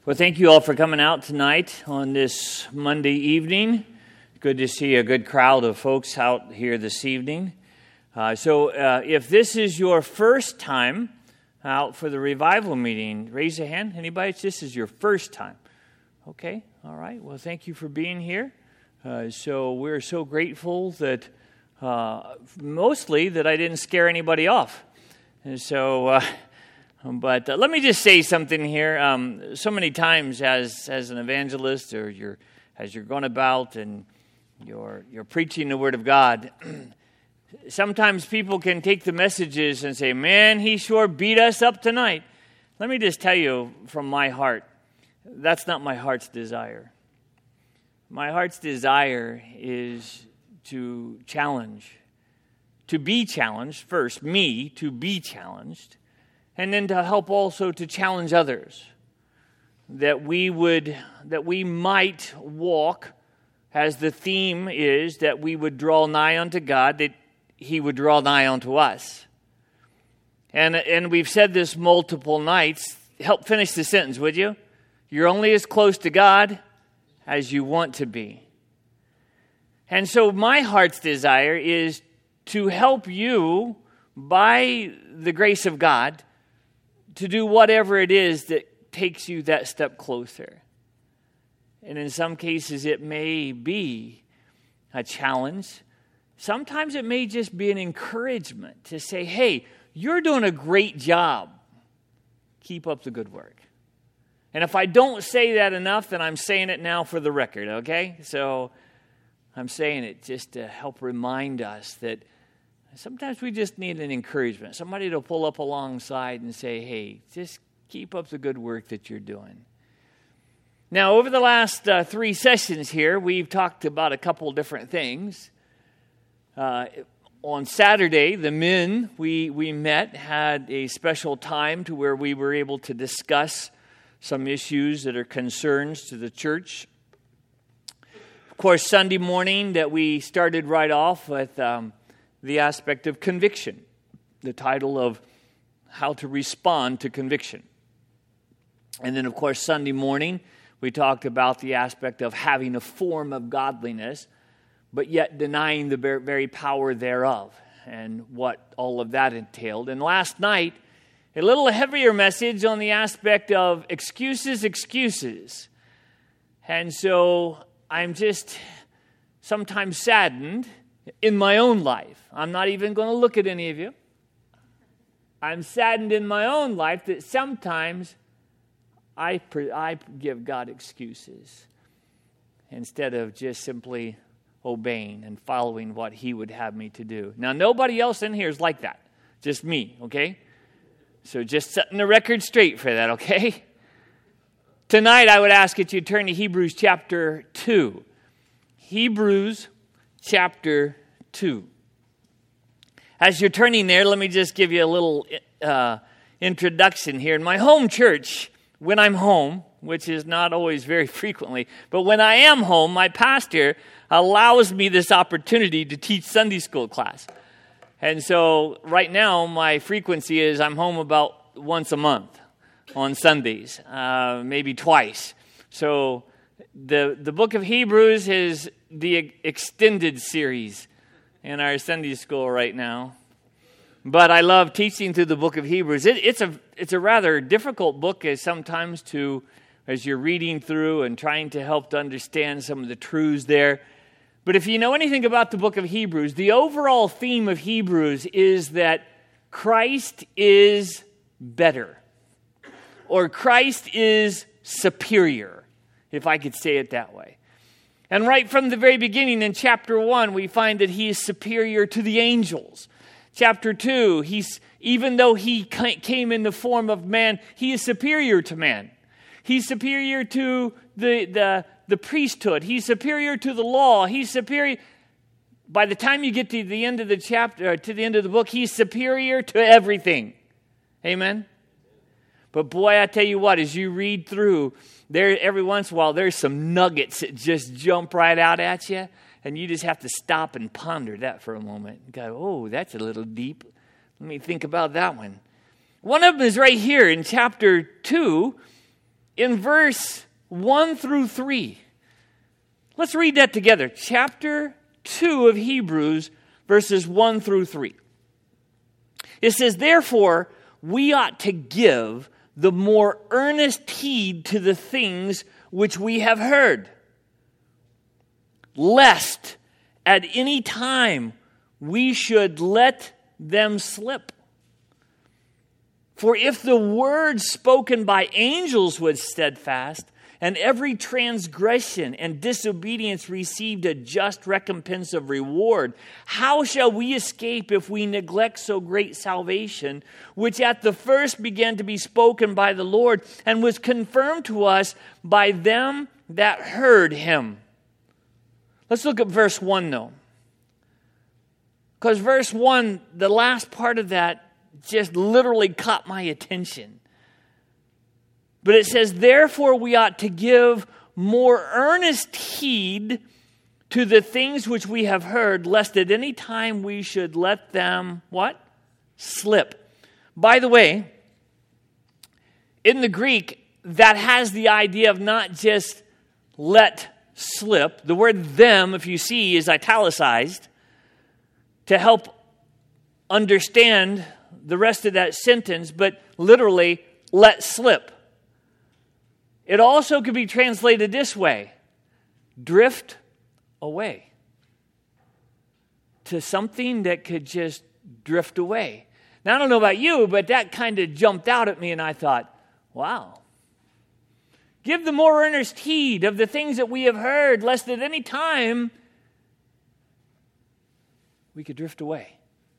Well, thank you all for coming out tonight on this Monday evening. Good to see a good crowd of folks out here this evening. If this is your first time out for the revival meeting, raise a hand. Anybody? This is your first time. Okay, all right. Well, thank you for being here. So we're so grateful that mostly that I didn't scare anybody off. And so... But let me just say something here. So many times as an evangelist or as you're going about and you're preaching the Word of God, sometimes people can take the messages and say, man, he sure beat us up tonight. Let me just tell you from my heart, that's not my heart's desire. My heart's desire is to challenge, to be challenged, first me to be challenged, and then to help also to challenge others, that we might walk, as the theme is, that we would draw nigh unto God, that He would draw nigh unto us. And we've said this multiple nights. Help finish the sentence, would you? You're only as close to God as you want to be. And so my heart's desire is to help you, by the grace of God, to do whatever it is that takes you that step closer. And in some cases, it may be a challenge. Sometimes it may just be an encouragement to say, hey, you're doing a great job. Keep up the good work. And if I don't say that enough, then I'm saying it now for the record, okay? So I'm saying it just to help remind us that sometimes we just need an encouragement. Somebody to pull up alongside and say, hey, just keep up the good work that you're doing. Now, over the last 3 sessions here, we've talked about a couple different things. On Saturday, the men we met had a special time to where we were able to discuss some issues that are concerns to the church. Of course, Sunday morning that we started right off with the aspect of conviction, the title of how to respond to conviction. And then, of course, Sunday morning, we talked about the aspect of having a form of godliness, but yet denying the very power thereof, and what all of that entailed. And last night, a little heavier message on the aspect of excuses. And so I'm just sometimes saddened in my own life. I'm not even going to look at any of you. I'm saddened in my own life that sometimes I give God excuses instead of just simply obeying and following what He would have me to do. Now, nobody else in here is like that. Just me, okay? So just setting the record straight for that, okay? Tonight, I would ask that you turn to Hebrews chapter 2. Hebrews chapter 2. As you're turning there, let me just give you a little introduction here. In my home church, when I'm home, which is not always very frequently, but when I am home, my pastor allows me this opportunity to teach Sunday school class. And so right now, my frequency is I'm home about once a month on Sundays, maybe twice. So the book of Hebrews is the extended series in our Sunday school right now. But I love teaching through the book of Hebrews. It's a rather difficult book as you're reading through and trying to help to understand some of the truths there. But if you know anything about the book of Hebrews, the overall theme of Hebrews is that Christ is better, or Christ is superior, if I could say it that way. And right from the very beginning in chapter 1, we find that He is superior to the angels. Chapter 2, even though He came in the form of man, He is superior to man. He's superior to the priesthood. He's superior to the law. He's superior. By the time you get to the end of the chapter, to the end of the book, He's superior to everything. Amen? But boy, I tell you what, as you read through, there every once in a while, there's some nuggets that just jump right out at you, and you just have to stop and ponder that for a moment. And go, oh, that's a little deep. Let me think about that one. One of them is right here in chapter 2. in verse 1 through 3. Let's read that together. Chapter 2 of Hebrews, verses 1 through 3. It says, "Therefore, we ought to give the more earnest heed to the things which we have heard, lest at any time we should let them slip. For if the word spoken by angels was steadfast, and every transgression and disobedience received a just recompense of reward, how shall we escape if we neglect so great salvation, which at the first began to be spoken by the Lord, and was confirmed to us by them that heard him?" Let's look at verse 1 though. Because verse 1, the last part of that just literally caught my attention. But it says, "Therefore we ought to give more earnest heed to the things which we have heard, lest at any time we should let them," what? Slip. By the way, in the Greek, that has the idea of not just let slip. The word "them," if you see, is italicized to help understand the rest of that sentence, but literally, let slip. It also could be translated this way: drift away. To something that could just drift away. Now, I don't know about you, but that kind of jumped out at me, and I thought, wow. Give the more earnest heed of the things that we have heard, lest at any time we could drift away.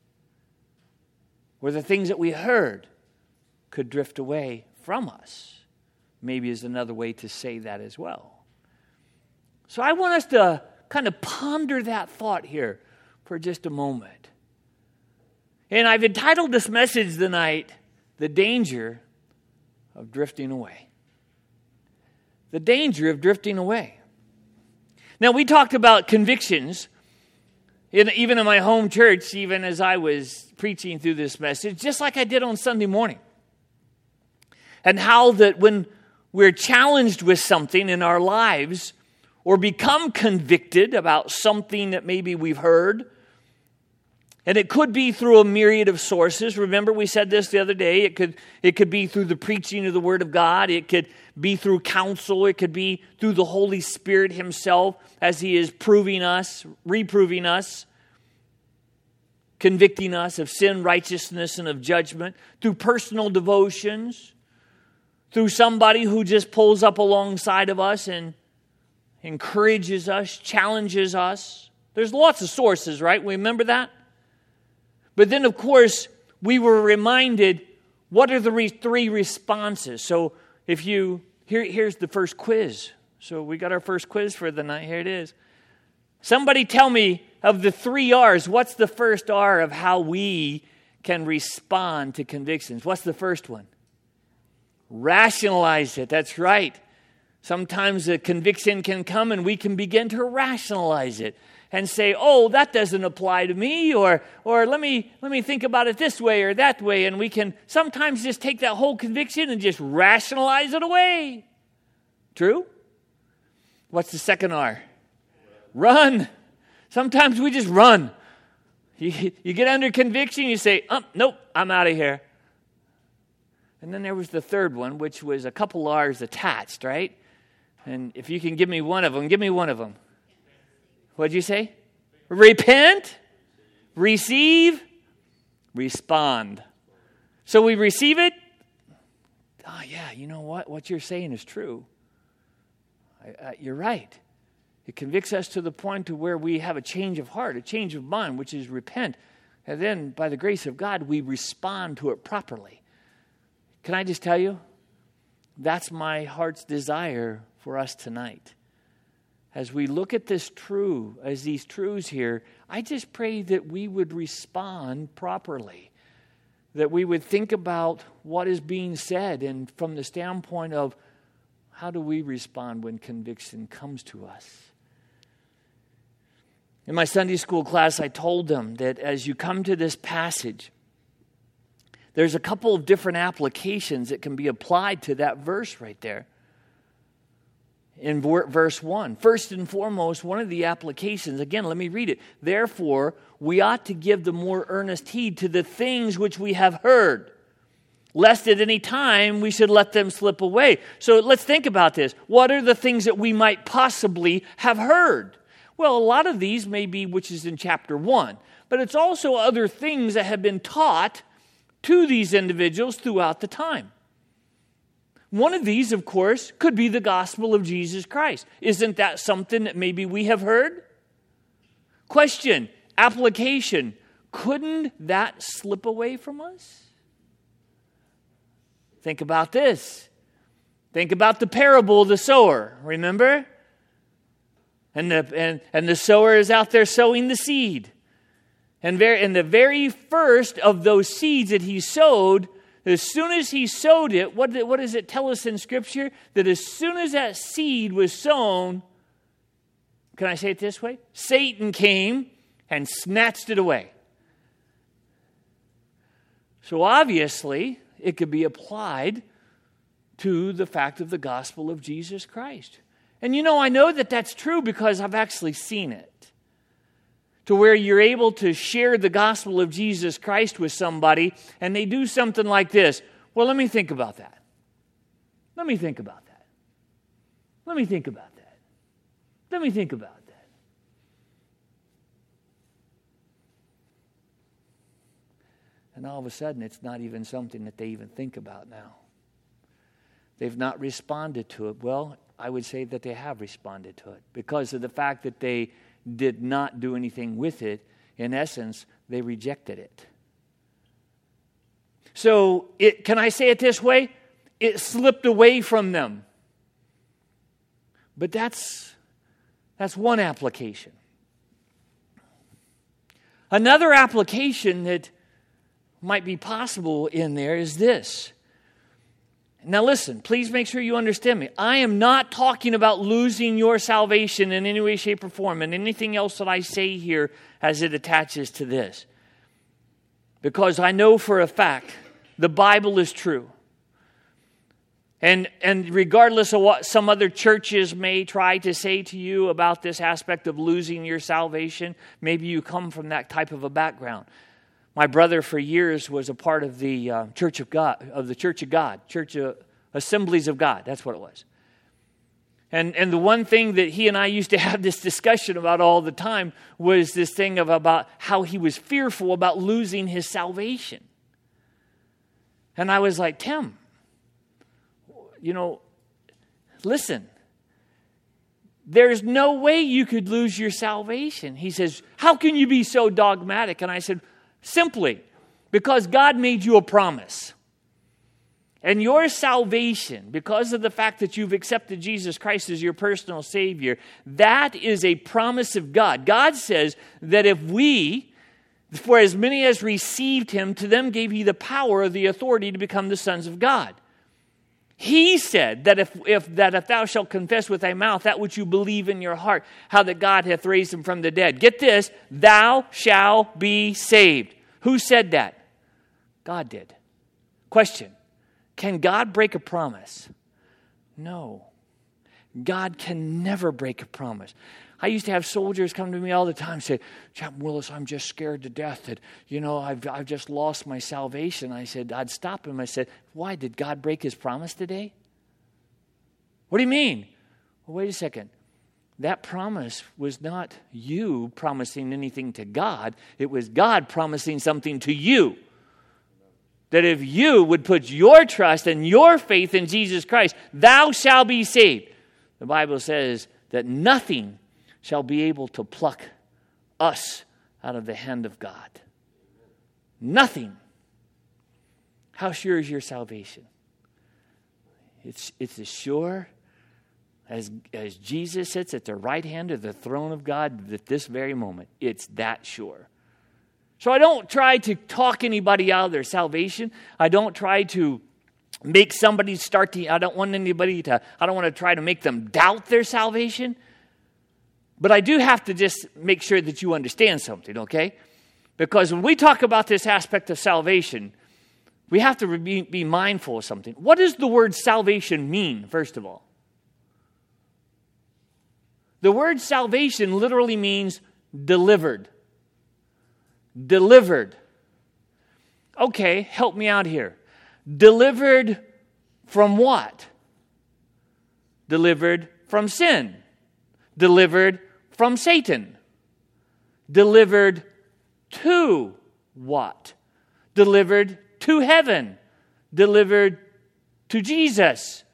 Or the things that we heard could drift away from us. Maybe is another way to say that as well. So I want us to kind of ponder that thought here for just a moment. And I've entitled this message tonight, "The Danger of Drifting Away." The danger of drifting away. Now, we talked about convictions, even in my home church, even as I was preaching through this message, just like I did on Sunday morning. And how that when we're challenged with something in our lives or become convicted about something that maybe we've heard, and it could be through a myriad of sources. Remember, we said this the other day. It could be through the preaching of the Word of God. It could be through counsel. It could be through the Holy Spirit himself as he is proving us, reproving us, convicting us of sin, righteousness, and of judgment. Through personal devotions. Through somebody who just pulls up alongside of us and encourages us, challenges us. There's lots of sources, right? Remember that? But then, of course, we were reminded, what are the three responses? So here's the first quiz. So we got our first quiz for the night. Here it is. Somebody tell me, of the 3 R's, what's the first R of how we can respond to convictions? What's the first one? Rationalize it. That's right. Sometimes a conviction can come and we can begin to rationalize it and say, "Oh, that doesn't apply to me," or let me think about it this way or that way, and we can sometimes just take that whole conviction and just rationalize it away. True? What's the second R? Run. Sometimes we just run. You get under conviction, you say, "Nope, I'm out of here." And then there was the third one, which was a couple R's attached, right? And if you can give me one of them, give me one of them. What'd you say? Repent, receive, respond. So we receive it. Oh, yeah, you know what? What you're saying is true. You're right. It convicts us to the point to where we have a change of heart, a change of mind, which is repent. And then, by the grace of God, we respond to it properly. Can I just tell you? That's my heart's desire for us tonight. As we look at these truths here, I just pray that we would respond properly. That we would think about what is being said, and from the standpoint of how do we respond when conviction comes to us. In my Sunday school class, I told them that as you come to this passage, there's a couple of different applications that can be applied to that verse right there. in verse 1. First and foremost, one of the applications, again, let me read it. Therefore, we ought to give the more earnest heed to the things which we have heard, lest at any time we should let them slip away. So let's think about this. What are the things that we might possibly have heard? Well, a lot of these may be, which is in chapter 1, but it's also other things that have been taught to these individuals throughout the time. One of these, of course, could be the gospel of Jesus Christ. Isn't that something that maybe we have heard? Question, application, couldn't that slip away from us? Think about this. Think about the parable of the sower, remember? And the sower is out there sowing the seed. And the very first of those seeds that he sowed, as soon as he sowed it, what does it tell us in Scripture? That as soon as that seed was sown, can I say it this way? Satan came and snatched it away. So obviously, it could be applied to the fact of the gospel of Jesus Christ. And I know that that's true because I've actually seen it. To where you're able to share the gospel of Jesus Christ with somebody and they do something like this. Well, let me think about that. Let me think about that. Let me think about that. Let me think about that. And all of a sudden, it's not even something that they even think about now. They've not responded to it. Well, I would say that they have responded to it because of the fact that they did not do anything with it. In essence, they rejected it. So, can I say it this way? It slipped away from them. But that's one application. Another application that might be possible in there is this. Now listen, please make sure you understand me. I am not talking about losing your salvation in any way, shape, or form, and anything else that I say here as it attaches to this. Because I know for a fact the Bible is true. And regardless of what some other churches may try to say to you about this aspect of losing your salvation, maybe you come from that type of a background. My brother for years was a part of the Church of God, Church of Assemblies of God. That's what it was. And the one thing that he and I used to have this discussion about all the time was this thing about how he was fearful about losing his salvation. And I was like, Tim, listen, there's no way you could lose your salvation. He says, how can you be so dogmatic? And I said, simply, because God made you a promise. And your salvation, because of the fact that you've accepted Jesus Christ as your personal Savior, that is a promise of God. God says that if we, for as many as received Him, to them gave He the power or the authority to become the sons of God. He said that if thou shalt confess with thy mouth that which you believe in your heart, how that God hath raised him from the dead. Get this, thou shalt be saved. Who said that? God did. Question, can God break a promise? No. God can never break a promise. I used to have soldiers come to me all the time and say, Chaplain Willis, I'm just scared to death that, I've just lost my salvation. I'd stop him. I said, why? Did God break His promise today? What do you mean? Well, wait a second. That promise was not you promising anything to God. It was God promising something to you. That if you would put your trust and your faith in Jesus Christ, thou shalt be saved. The Bible says that nothing shall be able to pluck us out of the hand of God. Nothing. How sure is your salvation? It's as sure as Jesus sits at the right hand of the throne of God at this very moment. It's that sure. So I don't try to talk anybody out of their salvation. I don't try to make somebody I don't want to try to make them doubt their salvation. But I do have to just make sure that you understand something, okay? Because when we talk about this aspect of salvation, we have to be mindful of something. What does the word salvation mean, first of all? The word salvation literally means delivered. Delivered. Okay, help me out here. Delivered from what? Delivered from sin. Delivered from Satan. Delivered to what? Delivered to heaven. Delivered to Jesus.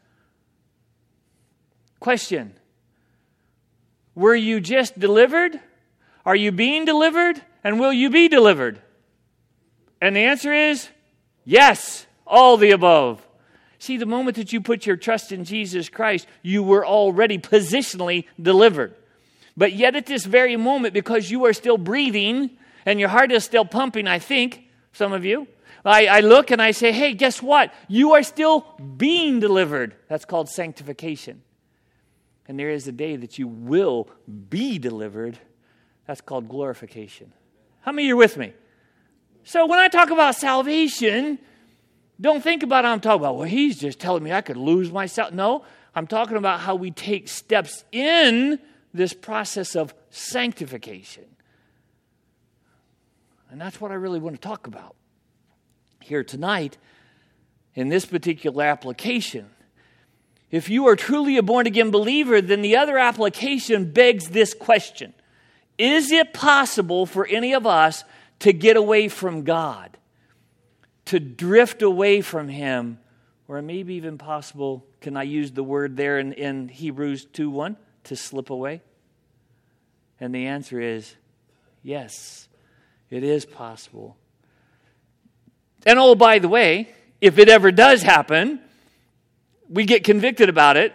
Question. Were you just delivered? Are you being delivered? And will you be delivered? And the answer is yes, all the above. See, the moment that you put your trust in Jesus Christ, you were already positionally delivered. But yet at this very moment, because you are still breathing and your heart is still pumping, I think, some of you, I look and I say, hey, guess what? You are still being delivered. That's called sanctification. And there is a day that you will be delivered. That's called glorification. How many of you are with me? So when I talk about salvation, don't think about how I'm talking about, well, he's just telling me I could lose myself. No, I'm talking about how we take steps in this process of sanctification. And that's what I really want to talk about here tonight in this particular application. If you are truly a born-again believer, then the other application begs this question. Is it possible for any of us to get away from God? To drift away from Him? Or maybe even possible, can I use the word there in Hebrews 2:1? To slip away? And the answer is yes, it is possible. And oh, by the way, if it ever does happen, we get convicted about it.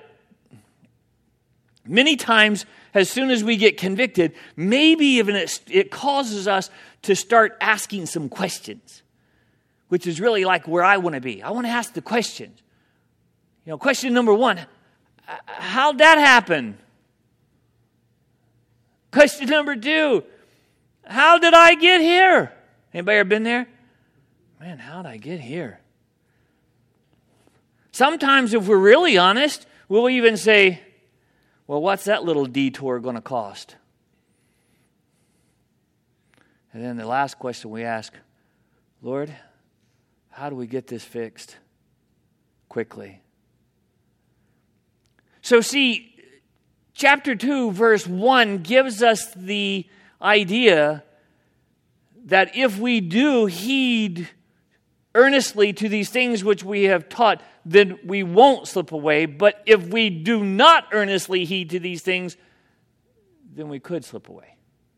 Many times, as soon as we get convicted, maybe even it causes us to start asking some questions, which is really like where I want to be. I want to ask the questions. Question number 1, how'd that happen? Question number 2, how did I get here? Anybody ever been there? Man, how'd I get here? Sometimes if we're really honest, we'll even say, well, what's that little detour going to cost? And then the last question we ask, Lord, how do we get this fixed quickly? So see, chapter 2, verse 1 gives us the idea that if we do heed earnestly to these things which we have taught, then we won't slip away. But if we do not earnestly heed to these things, then we could slip away.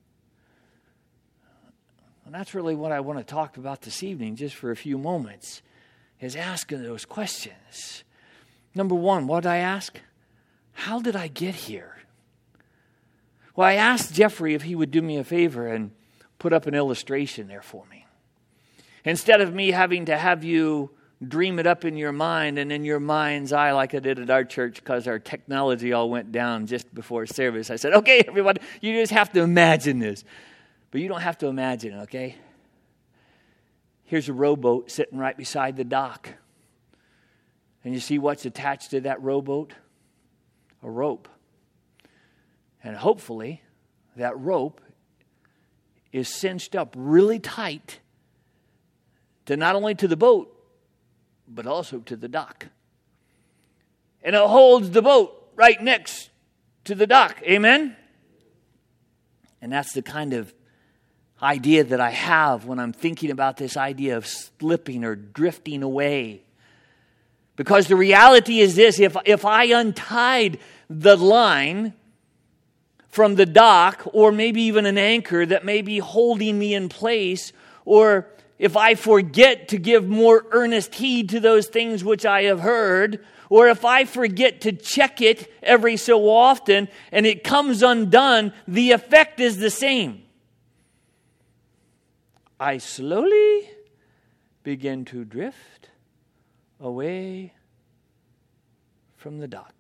And that's really what I want to talk about this evening, just for a few moments, is asking those questions. Number 1, what did I ask? How did I get here? Well, I asked Jeffrey if he would do me a favor and put up an illustration there for me. Instead of me having to have you dream it up in your mind and in your mind's eye like I did at our church because our technology all went down just before service, I said, okay, everybody, you just have to imagine this. But you don't have to imagine it, okay? Here's a rowboat sitting right beside the dock. And you see what's attached to that rowboat? A rope. And hopefully, that rope is cinched up really tight to not only to the boat, but also to the dock. And it holds the boat right next to the dock. Amen? And that's the kind of idea that I have when I'm thinking about this idea of slipping or drifting away. Because the reality is this, if I untied the line from the dock, or maybe even an anchor that may be holding me in place, or if I forget to give more earnest heed to those things which I have heard, or if I forget to check it every so often and it comes undone, the effect is the same. I slowly begin to drift away from the dock.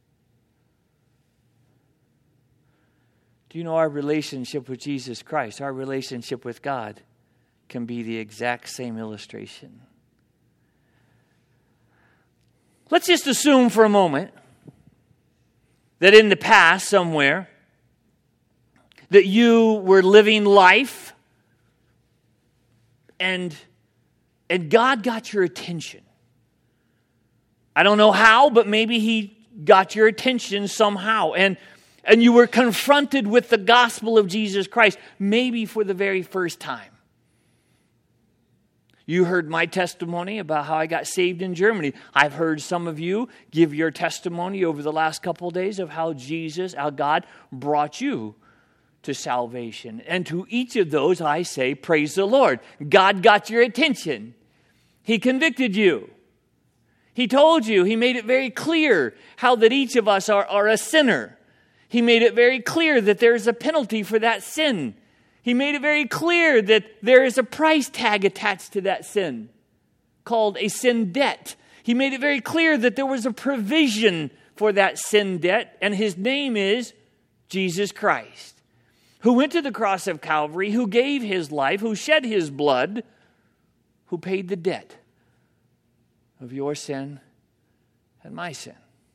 Do you know our relationship with Jesus Christ, our relationship with God, can be the exact same illustration? Let's just assume for a moment that in the past somewhere, that you were living life and God got your attention. I don't know how, but maybe He got your attention somehow. And you were confronted with the gospel of Jesus Christ, maybe for the very first time. You heard my testimony about how I got saved in Germany. I've heard some of you give your testimony over the last couple of days of how God brought you to salvation. And to each of those I say, praise the Lord. God got your attention. He convicted you. He told you, He made it very clear how that each of us are a sinner. He made it very clear that there is a penalty for that sin. He made it very clear that there is a price tag attached to that sin called a sin debt. He made it very clear that there was a provision for that sin debt, and His name is Jesus Christ, who went to the cross of Calvary, who gave His life, who shed His blood, who paid the debt of your sin and my sin.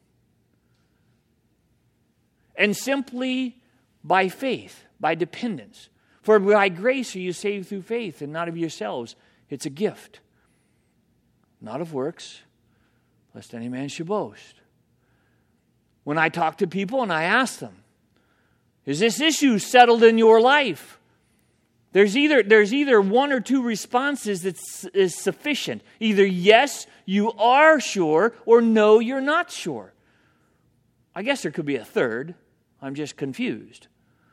And simply by faith, by dependence. For by grace are you saved through faith, and not of yourselves. It's a gift, not of works, lest any man should boast. When I talk to people and I ask them, is this issue settled in your life? There's either one or two responses that is sufficient. Either yes, you are sure, or no, you're not sure. I guess there could be a third. I'm just confused.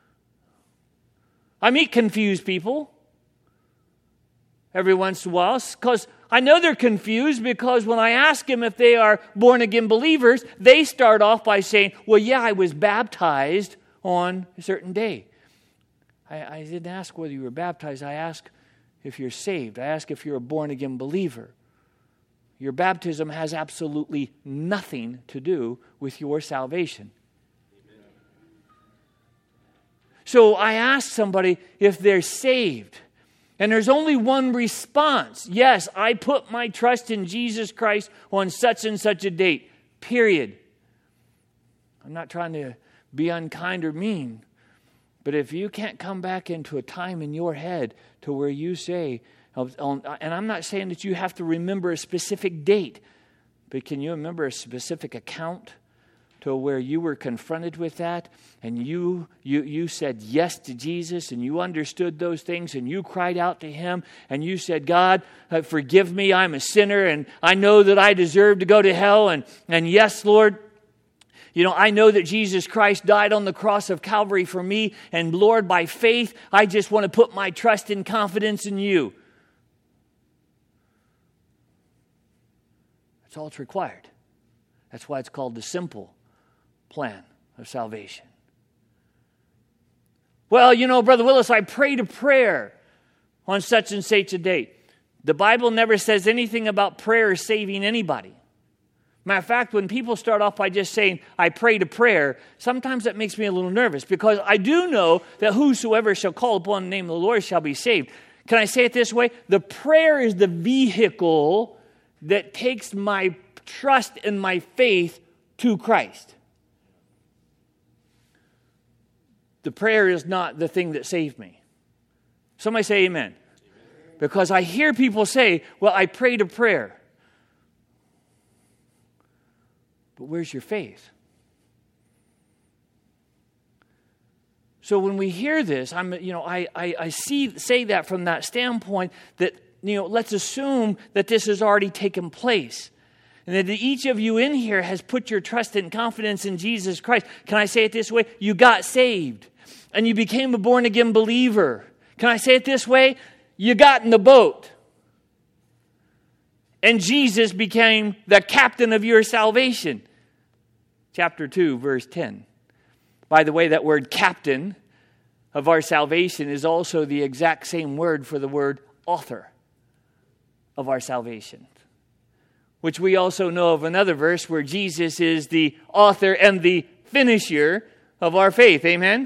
I meet confused people every once in a while because I know they're confused, because when I ask them if they are born-again believers, they start off by saying, well, yeah, I was baptized on a certain day. I didn't ask whether you were baptized. I asked if you're saved. I asked if you're a born-again believer. Your baptism has absolutely nothing to do with your salvation. So I ask somebody if they're saved, and there's only one response. Yes, I put my trust in Jesus Christ on such and such a date, period. I'm not trying to be unkind or mean, but if you can't come back into a time in your head to where you say, and I'm not saying that you have to remember a specific date, but can you remember a specific account to where you were confronted with that, and you said yes to Jesus, and you understood those things, and you cried out to Him, and you said, God, forgive me, I'm a sinner, and I know that I deserve to go to hell, and yes, Lord, I know that Jesus Christ died on the cross of Calvary for me, and Lord, by faith, I just want to put my trust and confidence in you. That's all it's required. That's why it's called the simple plan of salvation. Well, Brother Willis, I prayed a prayer on such and such a date. The Bible never says anything about prayer saving anybody. Matter of fact, when people start off by just saying, I prayed a prayer, sometimes that makes me a little nervous, because I do know that whosoever shall call upon the name of the Lord shall be saved. Can I say it this way? The prayer is the vehicle that takes my trust and my faith to Christ. The prayer is not the thing that saved me. Somebody say amen. Because I hear people say, well, I prayed a prayer. But where's your faith? So when we hear this, I say that from that standpoint that, let's assume that this has already taken place. And that each of you in here has put your trust and confidence in Jesus Christ. Can I say it this way? You got saved. And you became a born-again believer. Can I say it this way? You got in the boat. And Jesus became the captain of your salvation. Chapter 2, verse 10. By the way, that word captain of our salvation is also the exact same word for the word author of our salvation. Which we also know of another verse where Jesus is the author and the finisher of our faith. Amen?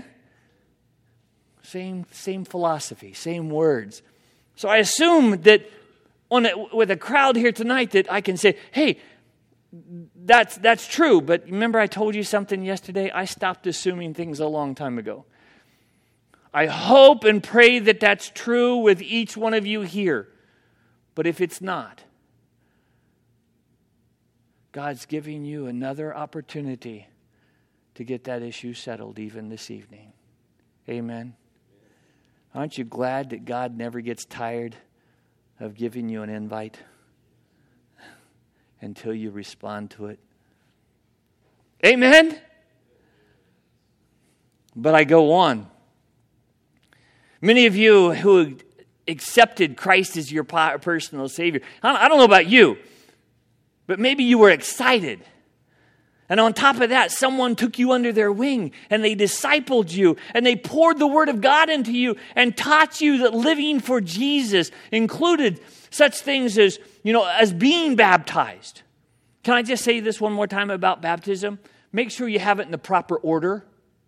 Same philosophy, same words. So I assume that with a crowd here tonight that I can say, hey, that's true. But remember I told you something yesterday? I stopped assuming things a long time ago. I hope and pray that that's true with each one of you here. But if it's not, God's giving you another opportunity to get that issue settled even this evening. Amen. Aren't you glad that God never gets tired of giving you an invite until you respond to it? Amen. But I go on. Many of you who accepted Christ as your personal Savior, I don't know about you, but maybe you were excited. And on top of that, someone took you under their wing and they discipled you and they poured the Word of God into you and taught you that living for Jesus included such things as, as being baptized. Can I just say this one more time about baptism? Make sure you have it in the proper order.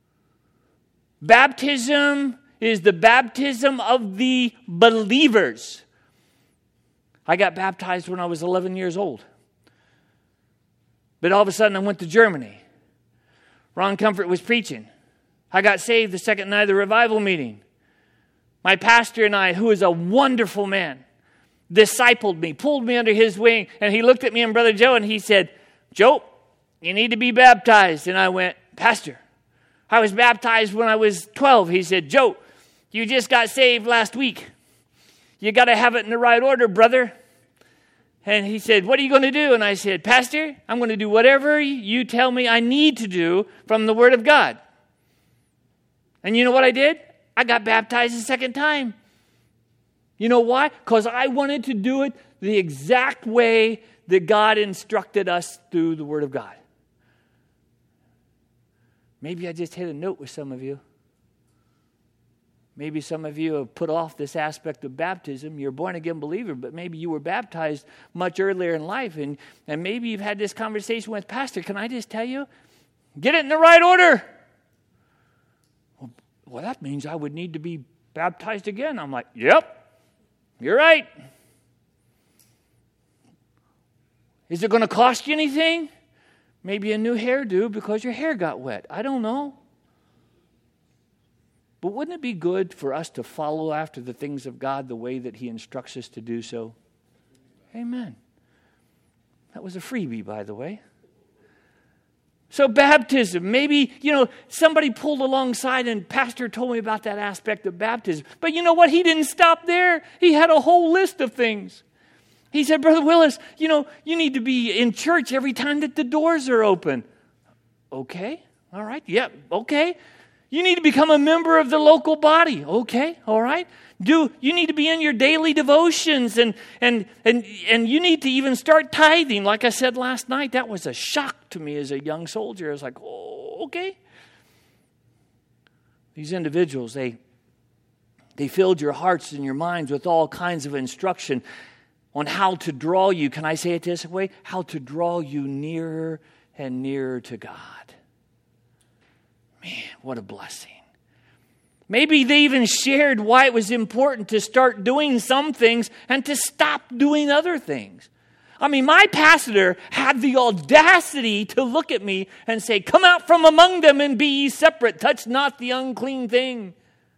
Baptism is the baptism of the believers. I got baptized when I was 11 years old. But all of a sudden I went to Germany. Ron Comfort was preaching. I got saved the second night of the revival meeting. My pastor and I, who is a wonderful man, discipled me, pulled me under his wing, and he looked at me and Brother Joe and he said, "Joe, you need to be baptized." And I went, "Pastor, I was baptized when I was 12. He said, "Joe, you just got saved last week. You got to have it in the right order, brother." And he said, "What are you going to do?" And I said, "Pastor, I'm going to do whatever you tell me I need to do from the Word of God." And you know what I did? I got baptized a second time. You know why? Because I wanted to do it the exact way that God instructed us through the Word of God. Maybe I just hit a note with some of you. Maybe some of you have put off this aspect of baptism. You're a born-again believer, but maybe you were baptized much earlier in life. And maybe you've had this conversation with Pastor. Can I just tell you? Get it in the right order. Well, that means I would need to be baptized again. I'm like, yep, you're right. Is it going to cost you anything? Maybe a new hairdo because your hair got wet. I don't know. But wouldn't it be good for us to follow after the things of God the way that He instructs us to do so? Amen. That was a freebie, by the way. So baptism, maybe, somebody pulled alongside and Pastor told me about that aspect of baptism. But you know what? He didn't stop there. He had a whole list of things. He said, "Brother Willis, you need to be in church every time that the doors are open." Okay, all right, yeah, okay. You need to become a member of the local body. Okay, all right. You need to be in your daily devotions and you need to even start tithing. Like I said last night, that was a shock to me as a young soldier. I was like, oh, okay. These individuals, they filled your hearts and your minds with all kinds of instruction on how to draw you. Can I say it this way? How to draw you nearer and nearer to God. Man, what a blessing. Maybe they even shared why it was important to start doing some things and to stop doing other things. I mean, my pastor had the audacity to look at me and say, "Come out from among them and be ye separate. Touch not the unclean thing."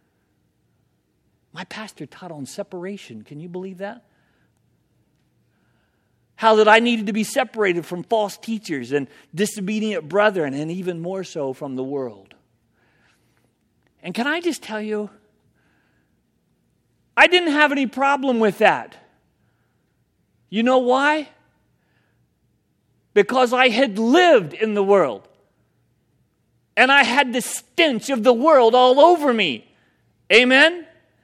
My pastor taught on separation. Can you believe that? How that I needed to be separated from false teachers and disobedient brethren, and even more so from the world. And can I just tell you, I didn't have any problem with that. You know why? Because I had lived in the world. And I had the stench of the world all over me. Amen?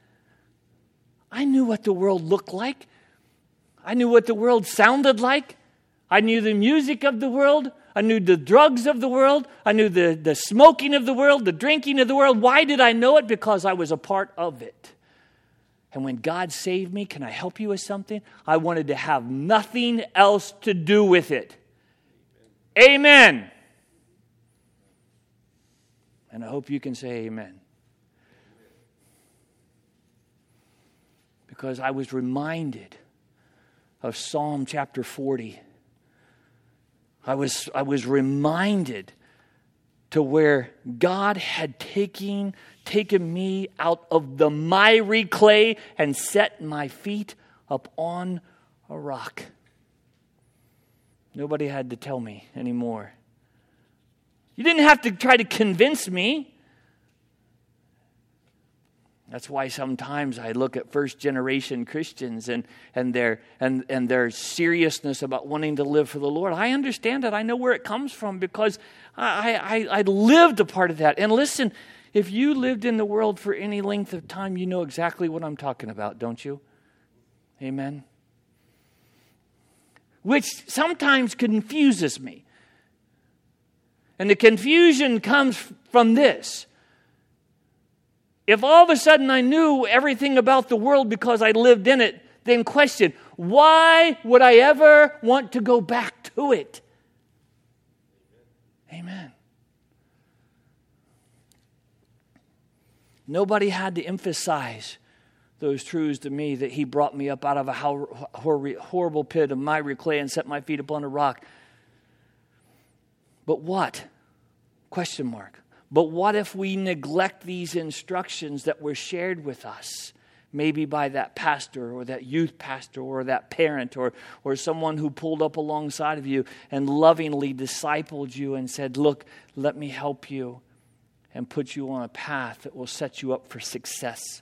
I knew what the world looked like. I knew what the world sounded like. I knew the music of the world. I knew the drugs of the world. I knew the smoking of the world, the drinking of the world. Why did I know it? Because I was a part of it. And when God saved me, can I help you with something? I wanted to have nothing else to do with it. Amen. And I hope you can say amen. Because I was reminded of Psalm chapter 40. I was reminded to where God had taken me out of the miry clay and set my feet up on a rock. Nobody had to tell me anymore. You didn't have to try to convince me. That's why sometimes I look at first generation Christians and their seriousness about wanting to live for the Lord. I understand it. I know where it comes from because I lived a part of that. And listen, if you lived in the world for any length of time, you know exactly what I'm talking about, don't you? Amen. Which sometimes confuses me. And the confusion comes from this. If all of a sudden I knew everything about the world because I lived in it, then question, why would I ever want to go back to it? Amen. Nobody had to emphasize those truths to me, that he brought me up out of a horrible pit of miry clay and set my feet upon a rock. But what? Question mark. But what if we neglect these instructions that were shared with us? Maybe by that pastor or that youth pastor or that parent or someone who pulled up alongside of you and lovingly discipled you and said, look, let me help you and put you on a path that will set you up for success.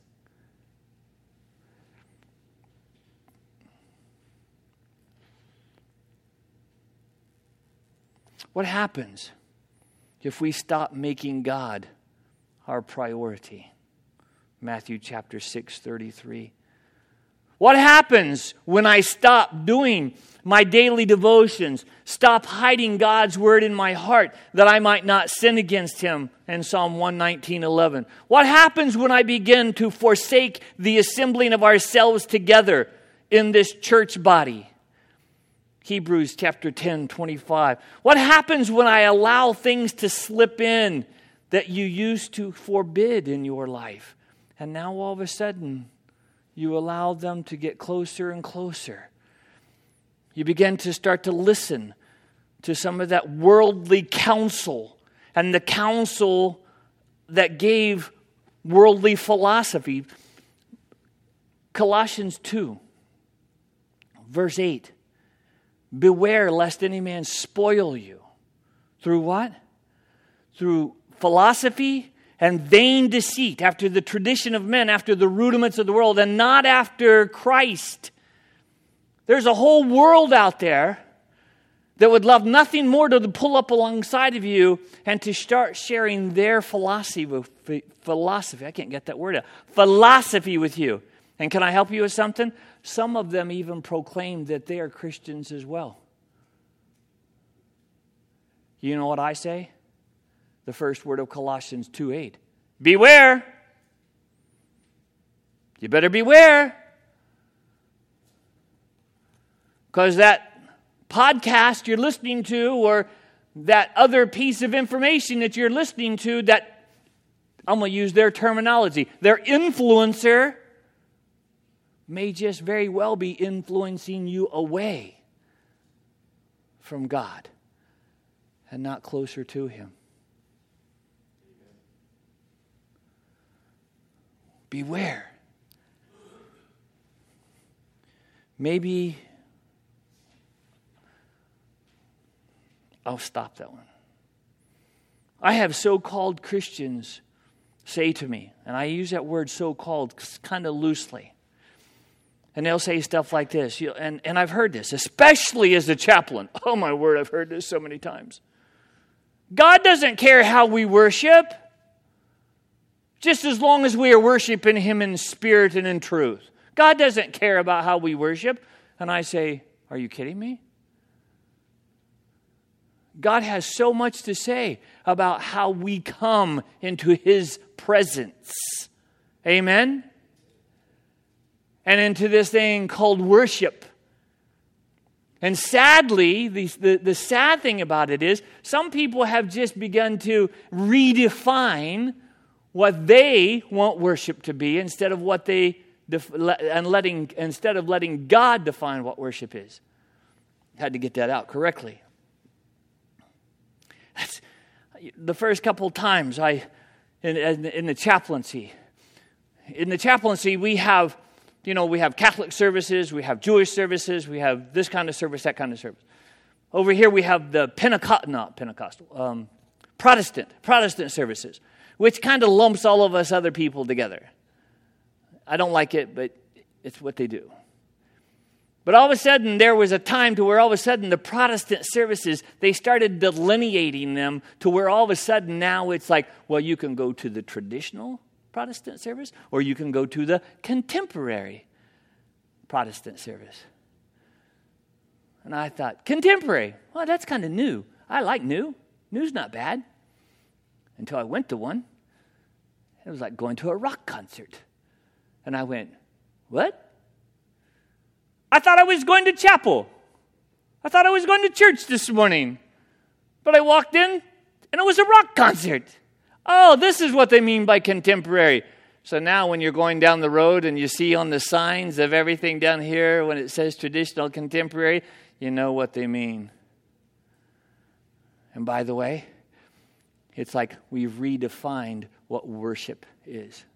What happens if we stop making God our priority? Matthew chapter 6:33. What happens when I stop doing my daily devotions, stop hiding God's word in my heart that I might not sin against him in Psalm 119:11? What happens when I begin to forsake the assembling of ourselves together in this church body? Hebrews chapter 10:25. What happens when I allow things to slip in that you used to forbid in your life? And now all of a sudden, you allow them to get closer and closer. You begin to start to listen to some of that worldly counsel and the counsel that gave worldly philosophy. Colossians 2, verse 8. Beware lest any man spoil you. Through what? Through philosophy and vain deceit, after the tradition of men, after the rudiments of the world, and not after Christ. There's a whole world out there that would love nothing more to pull up alongside of you and to start sharing their philosophy. I can't get that word out. Philosophy with you. And can I help you with something? Some of them even proclaim that they are Christians as well. You know what I say? The first word of Colossians 2:8. Beware. You better beware. Because that podcast you're listening to or that other piece of information that you're listening to, that, I'm going to use their terminology, their influencer may just very well be influencing you away from God and not closer to him. Beware. Maybe I'll stop that one. I have so-called Christians say to me, and I use that word so-called kind of loosely, and they'll say stuff like this, and I've heard this, especially as a chaplain. Oh my word, I've heard this so many times. God doesn't care how we worship, just as long as we are worshiping him in spirit and in truth. God doesn't care about how we worship. And I say, are you kidding me? God has so much to say about how we come into his presence. Amen? And into this thing called worship. And sadly, the sad thing about it is, some people have just begun to redefine what they want worship to be instead of letting God define what worship is. Had to get that out correctly. The first couple times in the chaplaincy. In the chaplaincy, we have Catholic services, we have Jewish services, we have this kind of service, that kind of service. Over here, we have the Protestant services, which kind of lumps all of us other people together. I don't like it, but it's what they do. But all of a sudden, there was a time to where all of a sudden the Protestant services, they started delineating them to where all of a sudden now it's like, well, you can go to the traditional Protestant service or you can go to the contemporary Protestant service. And I thought, contemporary, well, that's kind of new. I like new. New's not bad. Until I went to one. It was like going to a rock concert. And I went, what? I thought I was going to chapel. I thought I was going to church this morning. But I walked in, and it was a rock concert. Oh, this is what they mean by contemporary. So now when you're going down the road and you see on the signs of everything down here, when it says traditional contemporary, you know what they mean. And by the way, it's like we've redefined what worship is.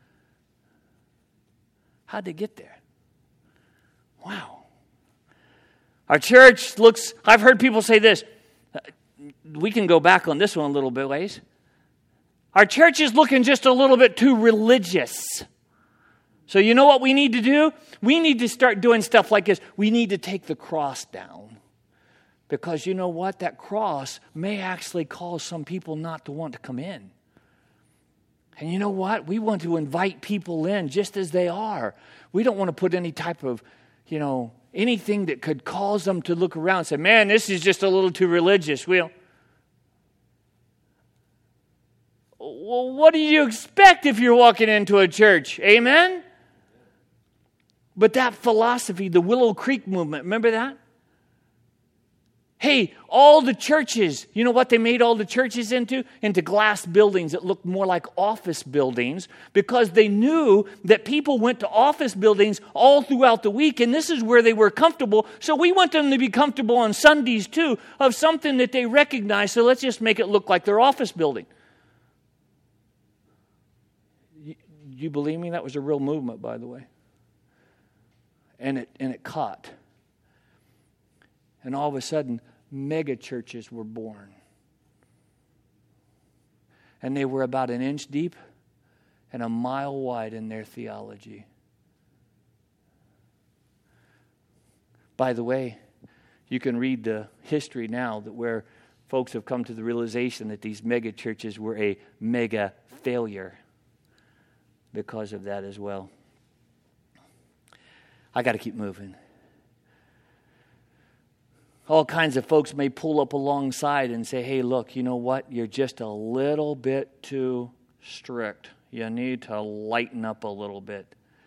How'd they get there? Wow. Our church looks, I've heard people say this. We can go back on this one a little bit ways. Our church is looking just a little bit too religious. So you know what we need to do? We need to start doing stuff like this. We need to take the cross down. Because you know what? That cross may actually cause some people not to want to come in. And you know what? We want to invite people in just as they are. We don't want to put any type of, anything that could cause them to look around and say, man, this is just a little too religious. Well, what do you expect if you're walking into a church? Amen? But that philosophy, the Willow Creek movement, remember that? Hey, all the churches, you know what they made all the churches into? Into glass buildings that looked more like office buildings because they knew that people went to office buildings all throughout the week and this is where they were comfortable. So we want them to be comfortable on Sundays too of something that they recognize. So let's just make it look like their office building. You believe me? That was a real movement, by the way. And it caught. And all of a sudden, mega churches were born. And they were about an inch deep and a mile wide in their theology. By the way, you can read the history now that where folks have come to the realization that these mega churches were a mega failure because of that as well. I got to keep moving. All kinds of folks may pull up alongside and say, hey, look, you know what? You're just a little bit too strict. You need to lighten up a little bit.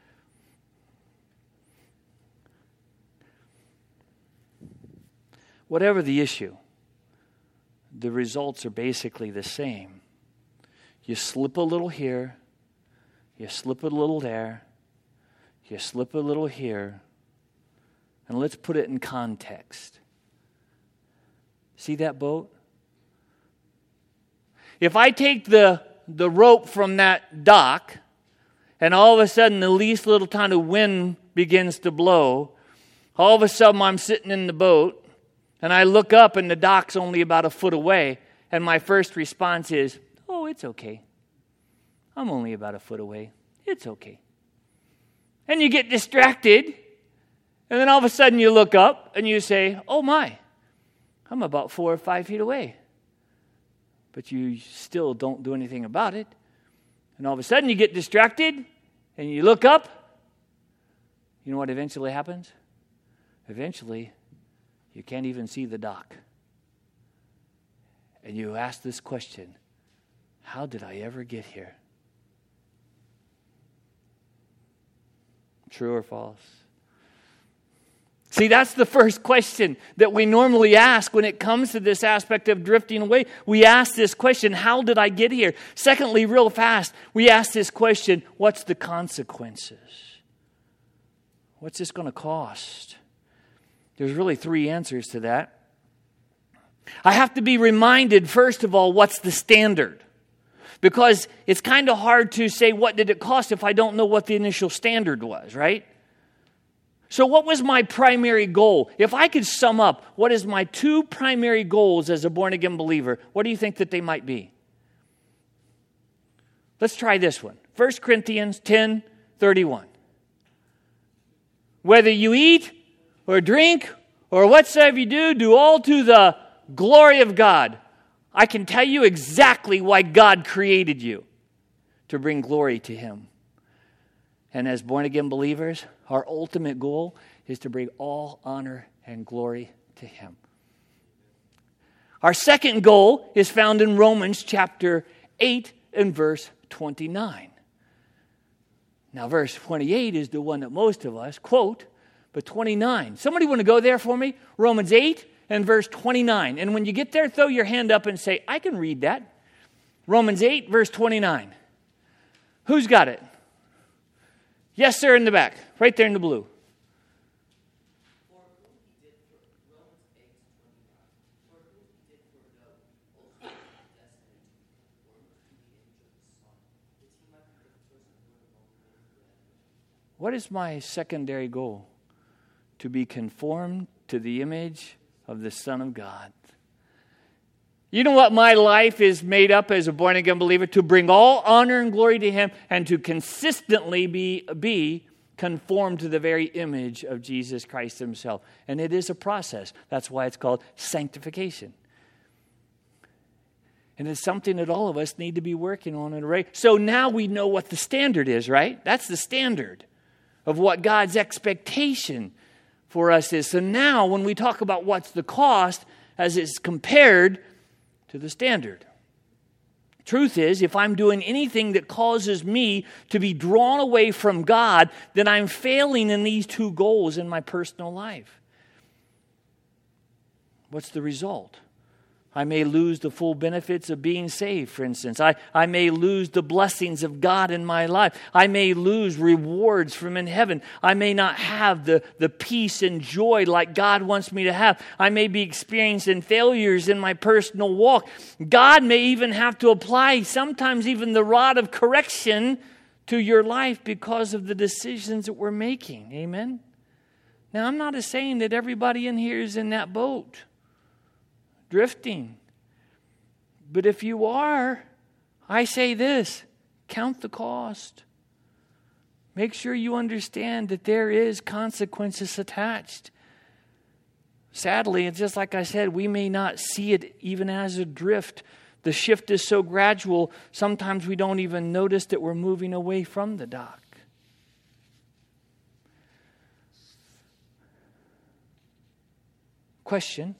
Whatever the issue, the results are basically the same. You slip a little here, you slip a little there, you slip a little here, and let's put it in context. See that boat? If I take the rope from that dock, and all of a sudden the least little tiny wind begins to blow, all of a sudden I'm sitting in the boat, and I look up and the dock's only about a foot away, and my first response is, oh, it's okay. I'm only about a foot away. It's okay. And you get distracted, and then all of a sudden you look up and you say, oh my, I'm about 4 or 5 feet away. But you still don't do anything about it. And all of a sudden you get distracted and you look up. You know what eventually happens? Eventually, you can't even see the dock. And you ask this question, how did I ever get here? True or false? See, that's the first question that we normally ask when it comes to this aspect of drifting away. We ask this question, how did I get here? Secondly, real fast, we ask this question, what's the consequences? What's this going to cost? There's really 3 answers to that. I have to be reminded, first of all, what's the standard? Because it's kind of hard to say what did it cost if I don't know what the initial standard was, right? So what was my primary goal? If I could sum up what is my two primary goals as a born-again believer, what do you think that they might be? Let's try this one. 1 Corinthians 10:31. Whether you eat or drink or whatsoever you do, do all to the glory of God. I can tell you exactly why God created you, to bring glory to Him. And as born-again believers, our ultimate goal is to bring all honor and glory to Him. Our second goal is found in Romans chapter 8 and verse 29. Now, verse 28 is the one that most of us quote, but 29. Somebody want to go there for me? Romans 8 and verse 29. And when you get there, throw your hand up and say, I can read that. Romans 8, verse 29. Who's got it? Yes, sir, in the back. Right there in the blue. What is my secondary goal? To be conformed to the image of the Son of God. You know what my life is made up as a born-again believer? To bring all honor and glory to Him and to consistently be conformed to the very image of Jesus Christ Himself. And it is a process. That's why it's called sanctification. And it's something that all of us need to be working on. So now we know what the standard is, right? That's the standard of what God's expectation for us is. So now when we talk about what's the cost as it's compared to the standard. Truth is, if I'm doing anything that causes me to be drawn away from God, then I'm failing in these two goals in my personal life. What's the result? I may lose the full benefits of being saved, for instance. I may lose the blessings of God in my life. I may lose rewards from in heaven. I may not have the peace and joy like God wants me to have. I may be experiencing failures in my personal walk. God may even have to apply sometimes even the rod of correction to your life because of the decisions that we're making. Amen? Now, I'm not saying that everybody in here is in that boat, drifting. But if you are, I say this, count the cost. Make sure you understand that there is consequences attached. Sadly, it's just like I said, we may not see it even as a drift. The shift is so gradual, sometimes we don't even notice that we're moving away from the dock. Question.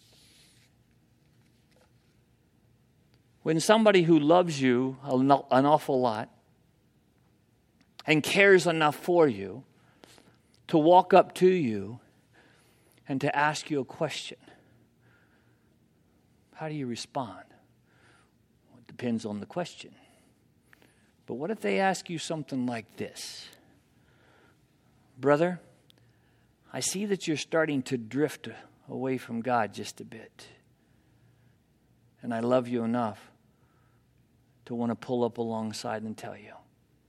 When somebody who loves you an awful lot and cares enough for you to walk up to you and to ask you a question, how do you respond? Well, it depends on the question. But what if they ask you something like this? Brother, I see that you're starting to drift away from God just a bit. And I love you enough to want to pull up alongside and tell you.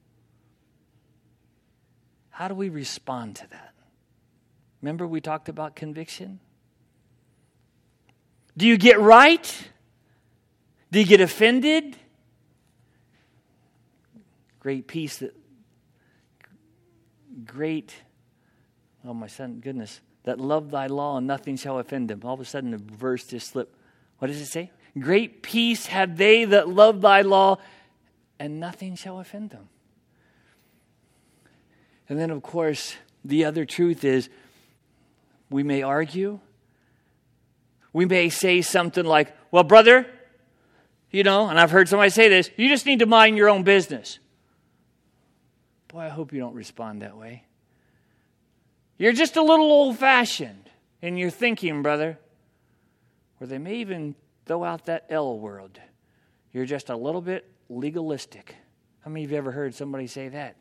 How do we respond to that? Remember we talked about conviction? Do you get right? Do you get offended? Great peace oh my son, goodness, that love thy law and nothing shall offend them. All of a sudden the verse just slipped. What does it say? Great peace have they that love thy law, and nothing shall offend them. And then, of course, the other truth is we may argue. We may say something like, well, brother, and I've heard somebody say this, you just need to mind your own business. Boy, I hope you don't respond that way. You're just a little old-fashioned in your thinking, brother. Or they may even throw out that L word. You're just a little bit legalistic. How many of you ever heard somebody say that?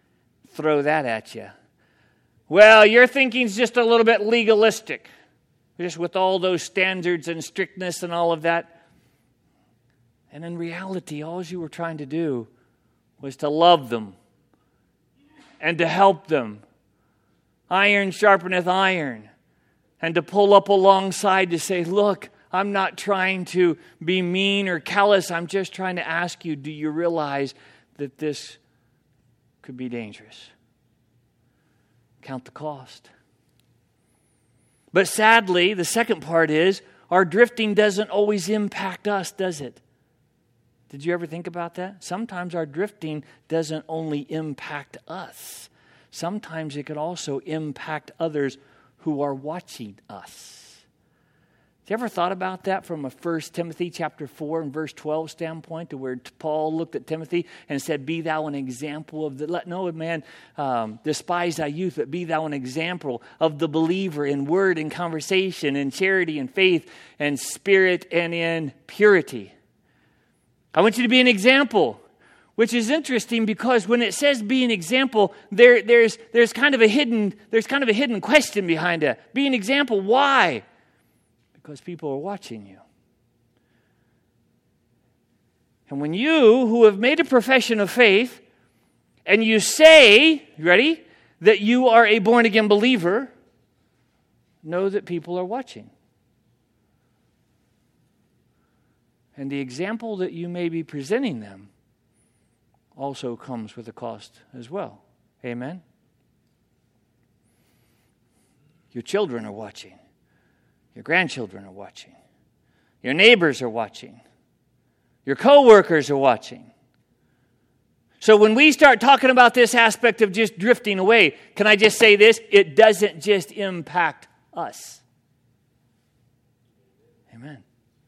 Throw that at you. Well, your thinking's just a little bit legalistic. just with all those standards and strictness and all of that. And in reality, all you were trying to do was to love them and to help them. Iron sharpeneth iron. And to pull up alongside to say, look, I'm not trying to be mean or callous. I'm just trying to ask you, do you realize that this could be dangerous? Count the cost. But sadly, the second part is, our drifting doesn't always impact us, does it? Did you ever think about that? Sometimes our drifting doesn't only impact us. Sometimes it could also impact others who are watching us. Have you ever thought about that from a 1 Timothy chapter 4 and verse 12 standpoint, to where Paul looked at Timothy and said, be thou an example of let no man despise thy youth, but be thou an example of the believer in word and conversation, in charity and faith and spirit and in purity. I want you to be an example, which is interesting because when it says be an example, there's kind of a hidden question behind it. Be an example. Why? Because people are watching you. And when you, who have made a profession of faith, and you say, you ready, that you are a born-again believer, know that people are watching. And the example that you may be presenting them also comes with a cost as well. Amen? Your children are watching. Your grandchildren are watching. Your neighbors are watching. Your co-workers are watching. So when we start talking about this aspect of just drifting away, can I just say this? It doesn't just impact us. Amen.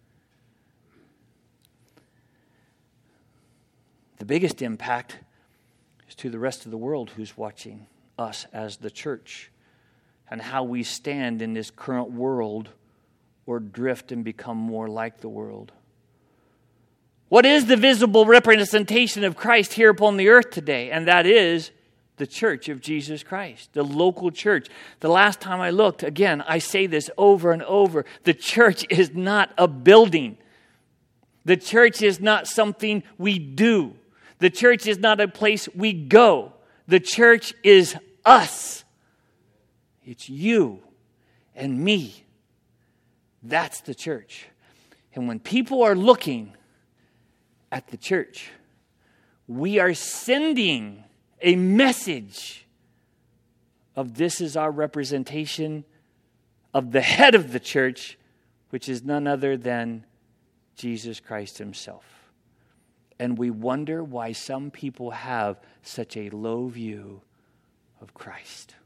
The biggest impact is to the rest of the world who's watching us as the church, and how we stand in this current world or drift and become more like the world. What is the visible representation of Christ here upon the earth today? And that is the church of Jesus Christ, the local church. The last time I looked, again, I say this over and over, the church is not a building. The church is not something we do. The church is not a place we go. The church is us. It's you and me. That's the church. And when people are looking at the church, we are sending a message of this is our representation of the head of the church, which is none other than Jesus Christ himself. And we wonder why some people have such a low view of Christ.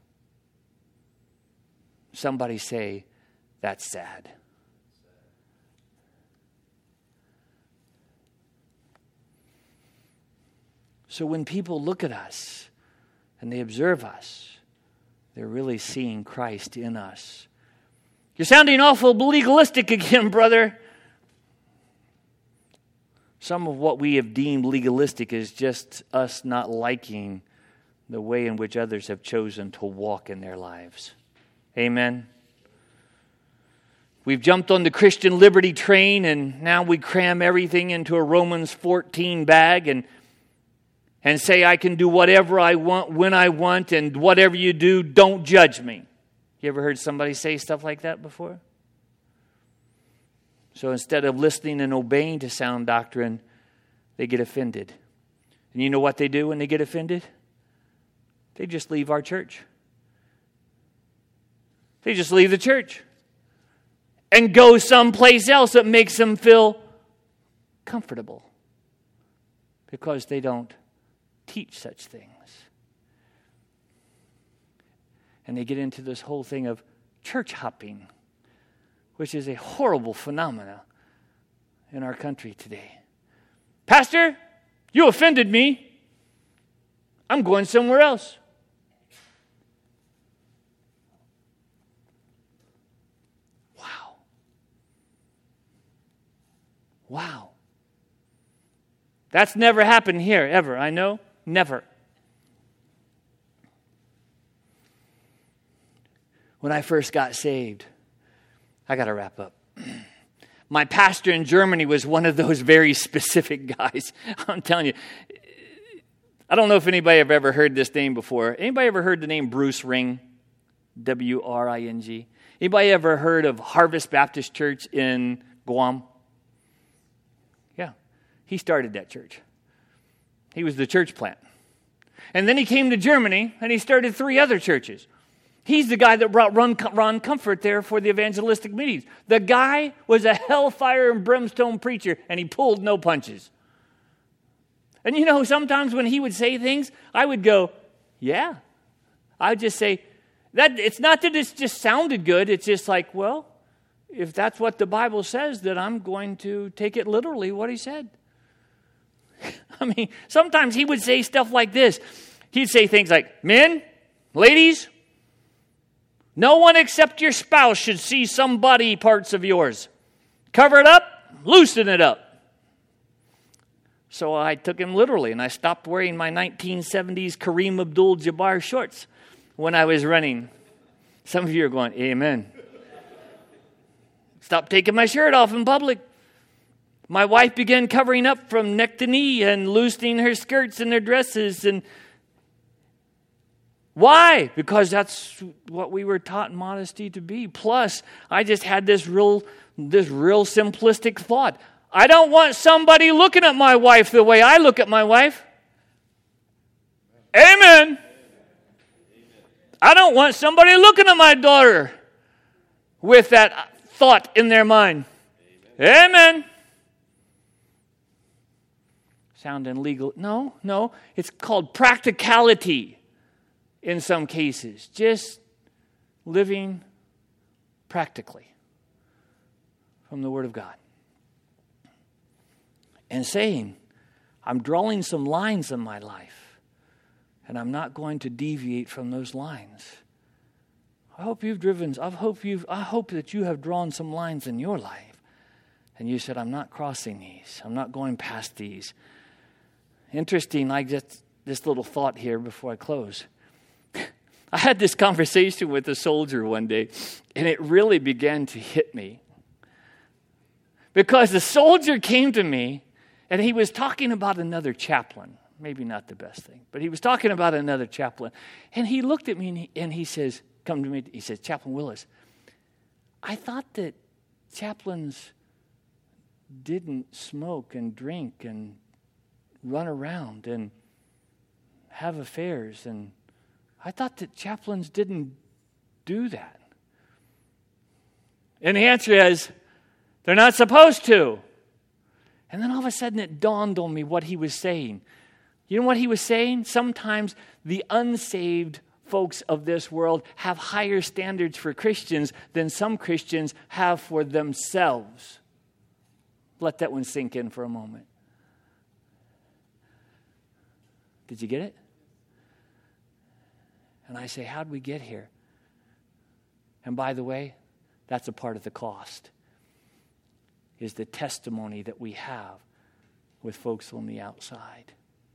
Somebody say, that's sad. So when people look at us and they observe us, they're really seeing Christ in us. You're sounding awful legalistic again, brother. Some of what we have deemed legalistic is just us not liking the way in which others have chosen to walk in their lives. Amen. We've jumped on the Christian liberty train, and now we cram everything into a Romans 14 bag and say I can do whatever I want, when I want, and whatever you do, don't judge me. You ever heard somebody say stuff like that before? So instead of listening and obeying to sound doctrine, they get offended. And you know what they do when they get offended? They just leave our church. They just leave the church and go someplace else that makes them feel comfortable because they don't teach such things. And they get into this whole thing of church hopping, which is a horrible phenomenon in our country today. Pastor, you offended me. I'm going somewhere else. Wow. Wow. That's never happened here, ever. I know, never. When I first got saved, I got to wrap up. My pastor in Germany was one of those very specific guys. I'm telling you. I don't know if anybody have ever heard this name before. Anybody ever heard the name Bruce Ring? W-R-I-N-G. Anybody ever heard of Harvest Baptist Church in Guam? Yeah. He started that church. He was the church plant. And then he came to Germany and he started 3 other churches. He's the guy that brought Ron Comfort there for the evangelistic meetings. The guy was a hellfire and brimstone preacher, and he pulled no punches. And you know, sometimes when he would say things, I would go, yeah. I would just say, that it's not that it's just sounded good. It's just like, well, if that's what the Bible says, then I'm going to take it literally what he said. I mean, sometimes he would say stuff like this. He'd say things like, men, ladies, no one except your spouse should see some body parts of yours. Cover it up, loosen it up. So I took him literally, and I stopped wearing my 1970s Kareem Abdul-Jabbar shorts when I was running. Some of you are going, amen. Stop taking my shirt off in public. My wife began covering up from neck to knee and loosening her skirts and her dresses. And why? Because that's what we were taught modesty to be. Plus, I just had this real simplistic thought. I don't want somebody looking at my wife the way I look at my wife. Amen. I don't want somebody looking at my daughter with that thought in their mind. Amen. Sounding legal. No. It's called practicality in some cases. Just living practically from the Word of God. And saying, I'm drawing some lines in my life, and I'm not going to deviate from those lines. I hope that you have drawn some lines in your life. And you said, I'm not crossing these. I'm not going past these. Interesting, I get this little thought here before I close. I had this conversation with a soldier one day, and it really began to hit me. Because the soldier came to me, and he was talking about another chaplain. Maybe not the best thing, but he was talking about another chaplain. And he looked at me, and he says, come to me, he says, Chaplain Willis, I thought that chaplains didn't smoke and drink and run around and have affairs, and I thought that chaplains didn't do that. And the answer is, they're not supposed to. And then all of a sudden it dawned on me what he was saying. You know what he was saying? Sometimes the unsaved folks of this world have higher standards for Christians than some Christians have for themselves. Let that one sink in for a moment. Did you get it? And I say, how'd we get here? And by the way, that's a part of the cost, is the testimony that we have with folks on the outside.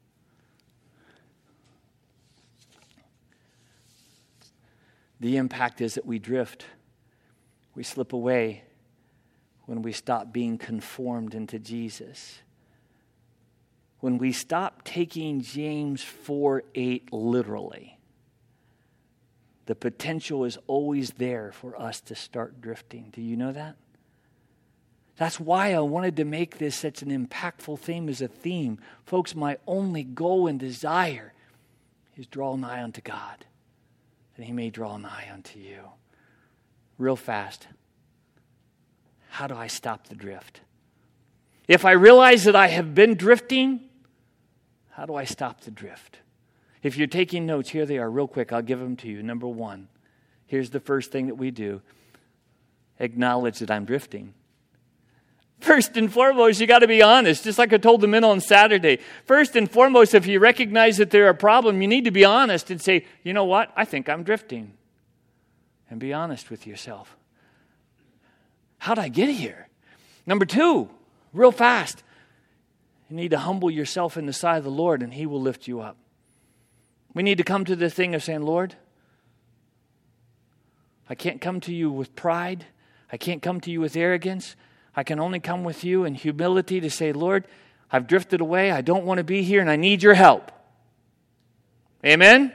The impact is that we drift. We slip away when we stop being conformed into Jesus. When we stop taking James 4:8 literally, the potential is always there for us to start drifting. Do you know that? That's why I wanted to make this such an impactful theme as a theme. Folks, my only goal and desire is draw nigh unto God, and He may draw nigh unto you. Real fast. How do I stop the drift? If I realize that I have been drifting, how do I stop the drift? If you're taking notes, here they are real quick. I'll give them to you. Number one, here's the first thing that we do. Acknowledge that I'm drifting. First and foremost, you got to be honest, just like I told the men on Saturday. First and foremost, if you recognize that there's a problem, you need to be honest and say, you know what? I think I'm drifting. And be honest with yourself. How'd I get here? Number two, real fast, you need to humble yourself in the sight of the Lord, and He will lift you up. We need to come to the thing of saying, Lord, I can't come to you with pride. I can't come to you with arrogance. I can only come with you in humility to say, Lord, I've drifted away. I don't want to be here, and I need your help. Amen?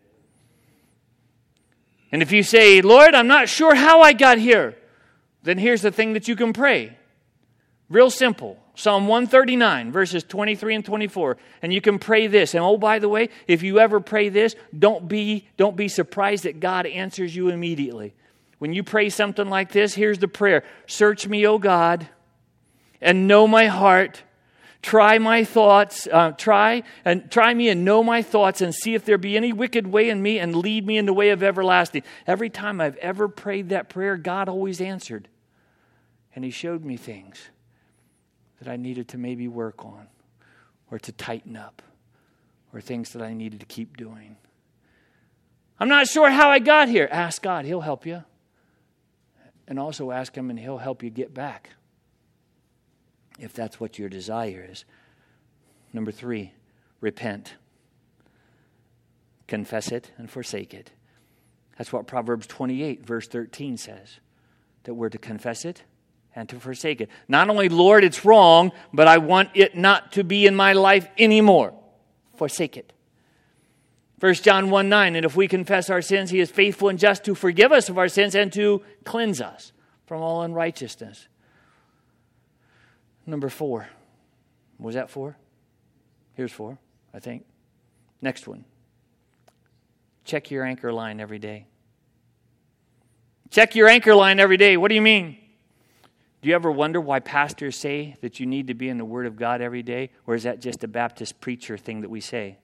And if you say, Lord, I'm not sure how I got here, then here's the thing that you can pray. Real simple. Psalm 139, verses 23 and 24. And you can pray this. And oh, by the way, if you ever pray this, don't be surprised that God answers you immediately. When you pray something like this, here's the prayer. Search me, O God, and know my heart. Try my thoughts. Try me and know my thoughts, and see if there be any wicked way in me, and lead me in the way of everlasting. Every time I've ever prayed that prayer, God always answered. And He showed me things that I needed to maybe work on, or to tighten up, or things that I needed to keep doing. I'm not sure how I got here. Ask God. He'll help you. And also ask Him, and He'll help you get back, if that's what your desire is. Number 3, repent. Confess it and forsake it. That's what Proverbs 28, verse 13 says, that we're to confess it and to forsake it. Not only, Lord, it's wrong, but I want it not to be in my life anymore. Forsake it. 1 John 1:9, and if we confess our sins, He is faithful and just to forgive us of our sins and to cleanse us from all unrighteousness. Number 4. Was that 4? Here's 4, I think. Next one. Check your anchor line every day. Check your anchor line every day. What do you mean? Do you ever wonder why pastors say that you need to be in the Word of God every day? Or is that just a Baptist preacher thing that we say?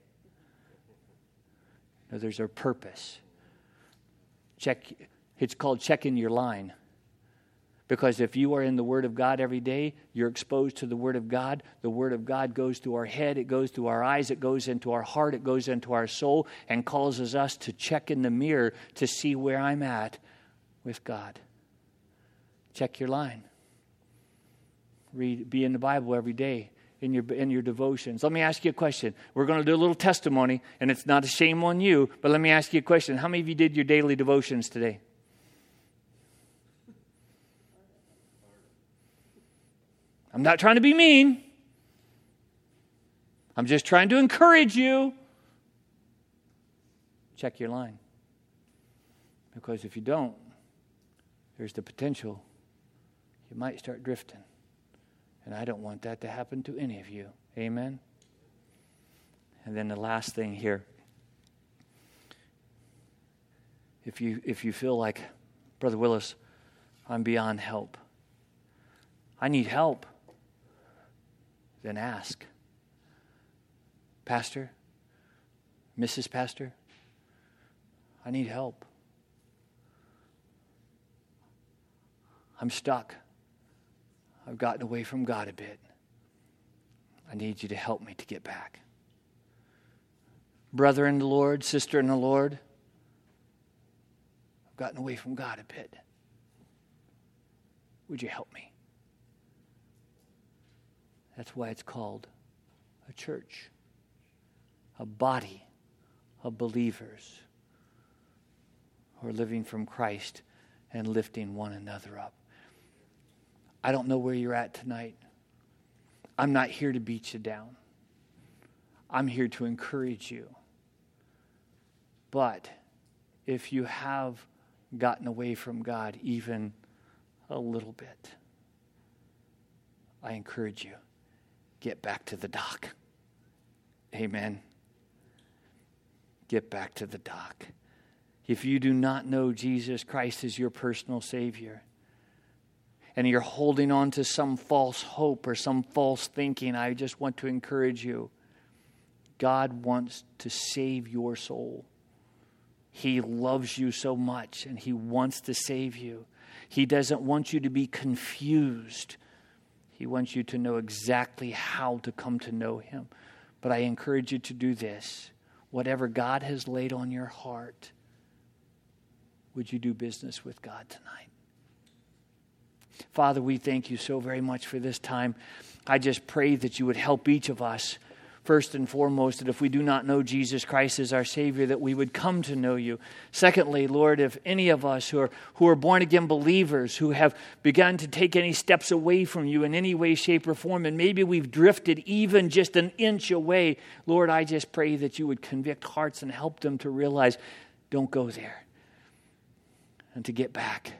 No, there's a purpose. It's called checking your line. Because if you are in the Word of God every day, you're exposed to the Word of God. The Word of God goes through our head, it goes through our eyes, it goes into our heart, it goes into our soul, and causes us to check in the mirror to see where I'm at with God. Check your line. Be in the Bible every day, in your devotions. Let me ask you a question. We're going to do a little testimony, and it's not a shame on you, but let me ask you a question. How many of you did your daily devotions today? I'm not trying to be mean. I'm just trying to encourage you. Check your line. Because if you don't, there's the potential you might start drifting. And I don't want that to happen to any of you. Amen? And then the last thing here. If you feel like, Brother Willis, I'm beyond help. I need help. Then ask. Pastor, Mrs. Pastor, I need help. I'm stuck. I've gotten away from God a bit. I need you to help me to get back. Brother in the Lord, sister in the Lord, I've gotten away from God a bit. Would you help me? That's why it's called a church, a body of believers who are living from Christ and lifting one another up. I don't know where you're at tonight. I'm not here to beat you down. I'm here to encourage you. But if you have gotten away from God even a little bit, I encourage you, get back to the dock. Amen. Get back to the dock. If you do not know Jesus Christ as your personal Savior, and you're holding on to some false hope or some false thinking, I just want to encourage you. God wants to save your soul. He loves you so much, and He wants to save you. He doesn't want you to be confused. He wants you to know exactly how to come to know Him. But I encourage you to do this. Whatever God has laid on your heart, would you do business with God tonight? Father, we thank you so very much for this time. I just pray that you would help each of us First and foremost, that if we do not know Jesus Christ as our Savior, that we would come to know you. Secondly, Lord, if any of us who are born-again believers, who have begun to take any steps away from you in any way, shape, or form, and maybe we've drifted even just an inch away, Lord, I just pray that you would convict hearts and help them to realize, don't go there, and to get back.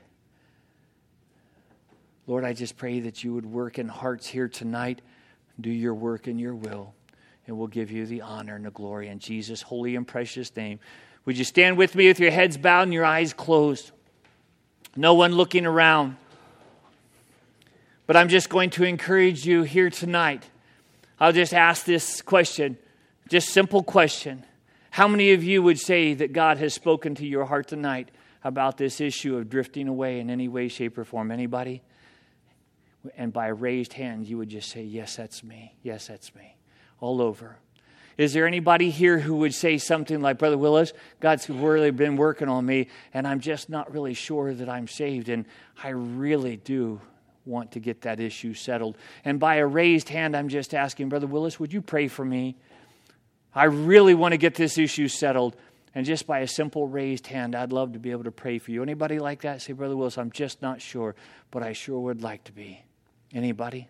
Lord, I just pray that you would work in hearts here tonight, do your work in your will. And we'll give you the honor and the glory in Jesus' holy and precious name. Would you stand with me with your heads bowed and your eyes closed? No one looking around. But I'm just going to encourage you here tonight. I'll just ask this question, just simple question. How many of you would say that God has spoken to your heart tonight about this issue of drifting away in any way, shape, or form? Anybody? And by a raised hand, you would just say, yes, that's me. Yes, that's me. All over. Is there anybody here who would say something like, Brother Willis, God's really been working on me, and I'm just not really sure that I'm saved, and I really do want to get that issue settled. And by a raised hand, I'm just asking, Brother Willis, would you pray for me? I really want to get this issue settled. And just by a simple raised hand, I'd love to be able to pray for you. Anybody like that? Say, Brother Willis, I'm just not sure, but I sure would like to be. Anybody?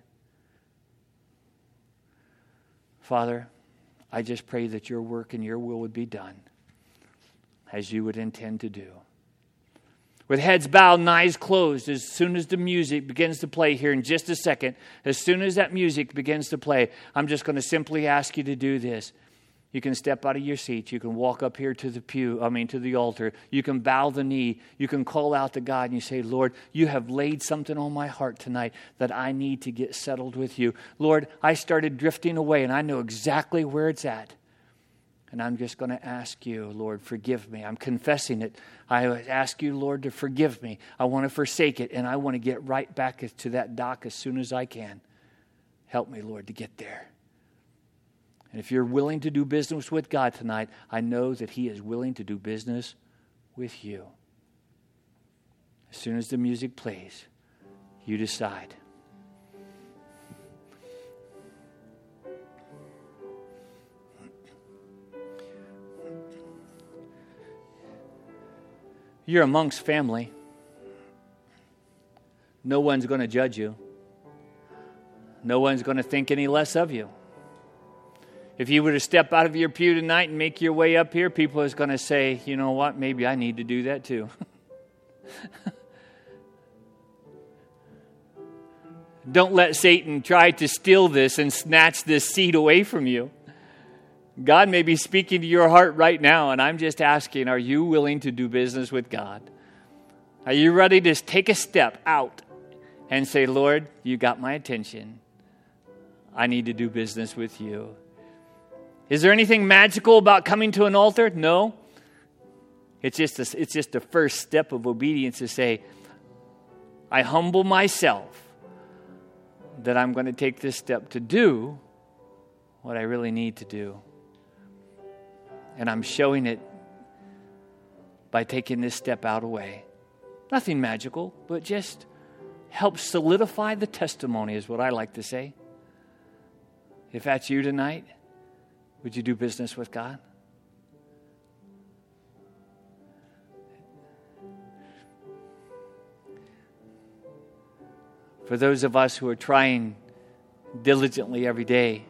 Father, I just pray that your work and your will would be done as you would intend to do. With heads bowed and eyes closed, as soon as the music begins to play here in just a second, as soon as that music begins to play, I'm just going to simply ask you to do this. You can step out of your seat. You can walk up here to the altar. You can bow the knee. You can call out to God and you say, Lord, you have laid something on my heart tonight that I need to get settled with you. Lord, I started drifting away and I know exactly where it's at. And I'm just going to ask you, Lord, forgive me. I'm confessing it. I ask you, Lord, to forgive me. I want to forsake it and I want to get right back to that dock as soon as I can. Help me, Lord, to get there. And if you're willing to do business with God tonight, I know that He is willing to do business with you. As soon as the music plays, you decide. You're amongst family. No one's going to judge you. No one's going to think any less of you. If you were to step out of your pew tonight and make your way up here, people are going to say, you know what, maybe I need to do that too. Don't let Satan try to steal this and snatch this seat away from you. God may be speaking to your heart right now, and I'm just asking, are you willing to do business with God? Are you ready to take a step out and say, Lord, you got my attention. I need to do business with you. Is there anything magical about coming to an altar? No. It's just the first step of obedience to say, I humble myself that I'm going to take this step to do what I really need to do. And I'm showing it by taking this step out away. Nothing magical, but just helps solidify the testimony is what I like to say. If that's you tonight, would you do business with God? For those of us who are trying diligently every day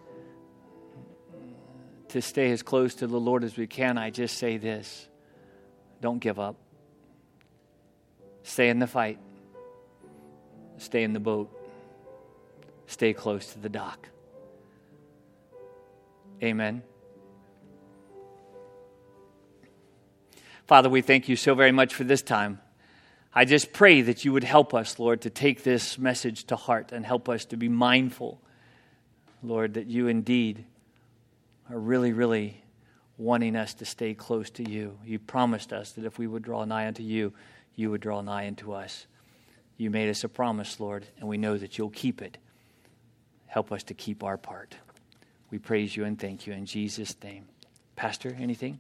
to stay as close to the Lord as we can, I just say this. Don't give up. Stay in the fight. Stay in the boat. Stay close to the dock. Amen. Father, we thank you so very much for this time. I just pray that you would help us, Lord, to take this message to heart and help us to be mindful, Lord, that you indeed are really, really wanting us to stay close to you. You promised us that if we would draw nigh unto you, you would draw nigh unto us. You made us a promise, Lord, and we know that you'll keep it. Help us to keep our part. We praise you and thank you in Jesus' name. Pastor, anything?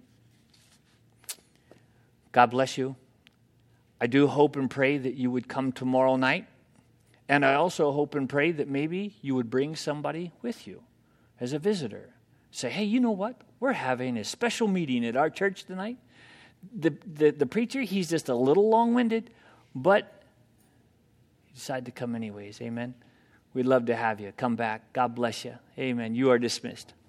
God bless you. I do hope and pray that you would come tomorrow night. And I also hope and pray that maybe you would bring somebody with you as a visitor. Say, hey, you know what? We're having a special meeting at our church tonight. The preacher, he's just a little long-winded, but he decided to come anyways. Amen. We'd love to have you. Come back. God bless you. Amen. You are dismissed.